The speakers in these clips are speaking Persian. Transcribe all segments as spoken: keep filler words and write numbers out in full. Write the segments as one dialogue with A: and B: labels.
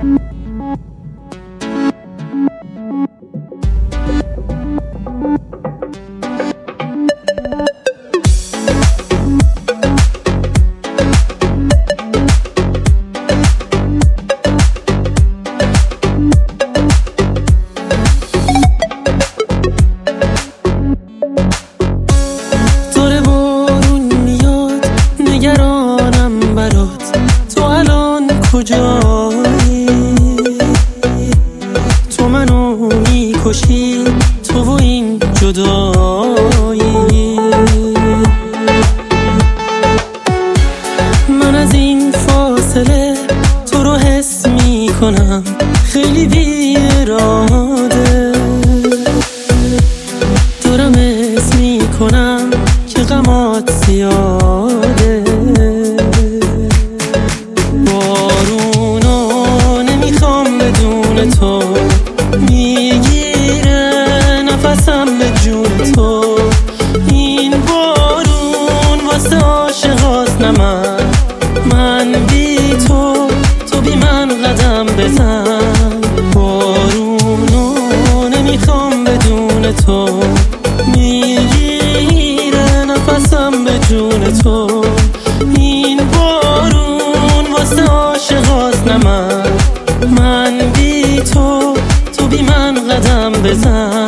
A: کجایی؟ تو منو میکشی، تو و این جدایی. من از این فاصله تو رو حس میکنم، خیلی بی اراده دارم حس میکنم که غمات زیاده. تو میگیره نفسم به جون تو، این بارون واسه عاشقاست نه من. من بی تو، تو بی من قدم بزن. بارونو نمیخوام بدون تو، میگیره نفسم به جون تو، این بارون واسه عاشقاست نه من. من بی تو، تو بی من قدم بزن.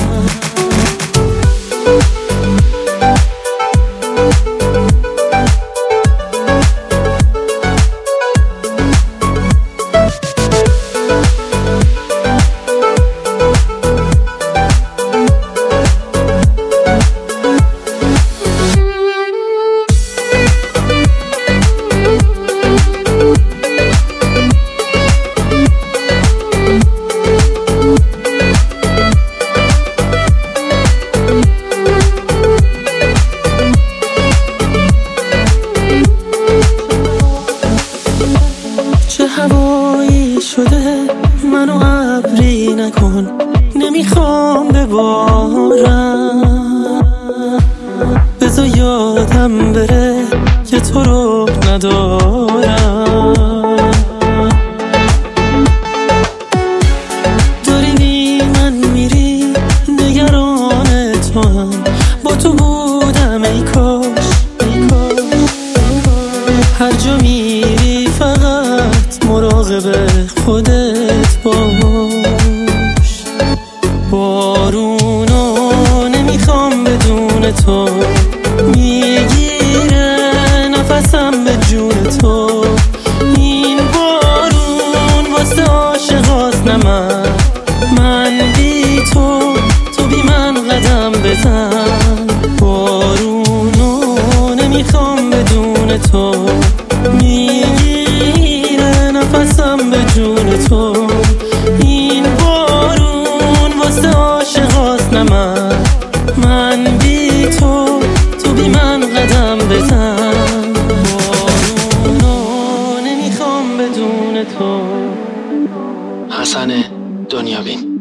A: چه هوایی شده، منو ابری نکن، نمیخوام ببارم. بذار یادم بره که تو رو ندارم. داری بی من میری، نگران تو هم، با تو بودم ای کاش. هر جا میری فقط مراقب خودت باش. بارونو نمیخوام بدون تو، میگیره نفسم به جون تو، این بارون واسه عاشقاست نه من. من بی تو، تو بی من قدم بزن. بارونو نمیخوام بدون تو، میگیره نفسم به جون تو، این بارون واسه عاشقاست نه من. من بی تو، تو بی من قدم بزن. بارونو نمیخوام بدون تو.
B: حسن دنیابین.